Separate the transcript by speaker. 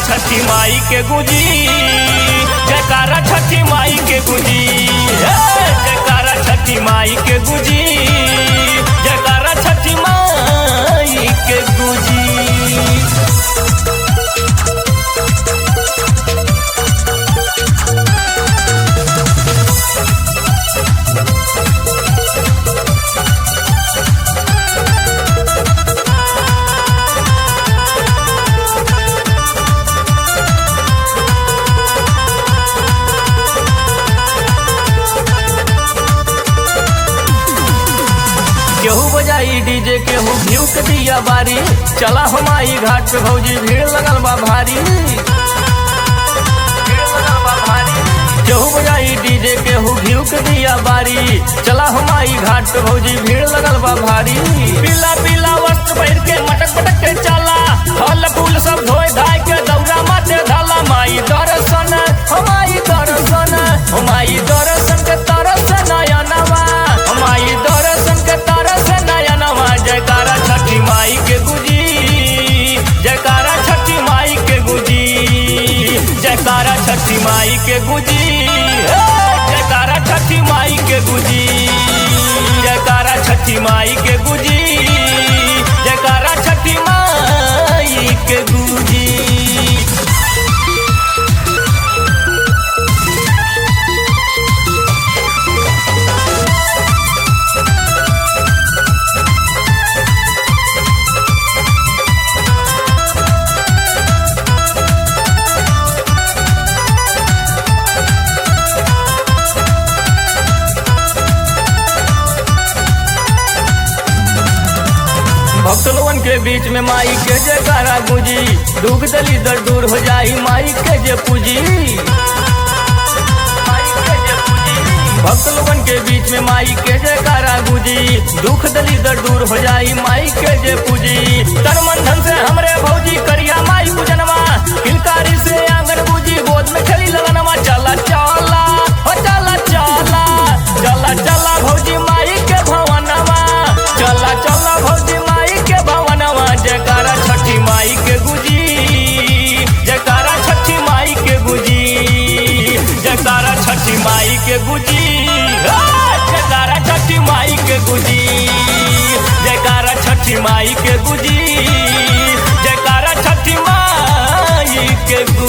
Speaker 1: छठी माई के गुजी, जयकारा छठी माई के गुजी, जयकारा छठी माई के गुजी, जयकारा छठी माई के गुजी। केहू बजाई डीजे केहू भीव के दिया बारी, चला हमारी घाट पे भौजी भीड़ लगल बा भारी। केहू बजाई डीजे केहू भीव के दिया बारी, चला हमारी घाट पे भौजी भीड़ लगल बा भारी। पीला पीला वस्त्र पहिर के मटक मटक के चला, फल फूल सब धोए धाय के दौरा माथे धाला। माई दर्शन हमारी दर्शन, हमारी दर्शन के तरस नयनवा, हमारी दर्शन के तरस नयनवा। जयकारा छठी माई के गुजी, जयकारा छठी माई के गुजी, जयकारा छठी माई के गुजी, जयकारा छठी माई के गुजी, जयकारा छठी माई के गुजी, जयकारा छठी माई के गुजी। भक्त लोगन के बीच में माई के जयकारा गुजी, दुख दली दर दूर हो जाई माई के जे पूजी। भक्त लोगन के बीच में माई के जयकारा गुजी, दुख दली दर दूर हो जाई माई के जे पूजी। तन मन धन से हमरे भौजी करिया माई पूजनवा, किलकारी से आंगन बूजी गोद में खेली लगनवा। चला चला हो चला चला, चला चला भौजी माई के भवनवा, चला चला भौजी माई के भवनवा। जयकारा छठी माई के गुजी, जयकारा छठी माई के गुजी, जयकारा छठी माई के गुजी, जयकारा छठी माई के गुजी, जयकारा छठी माई के गुजी, जयकारा छठी माई के गुजी।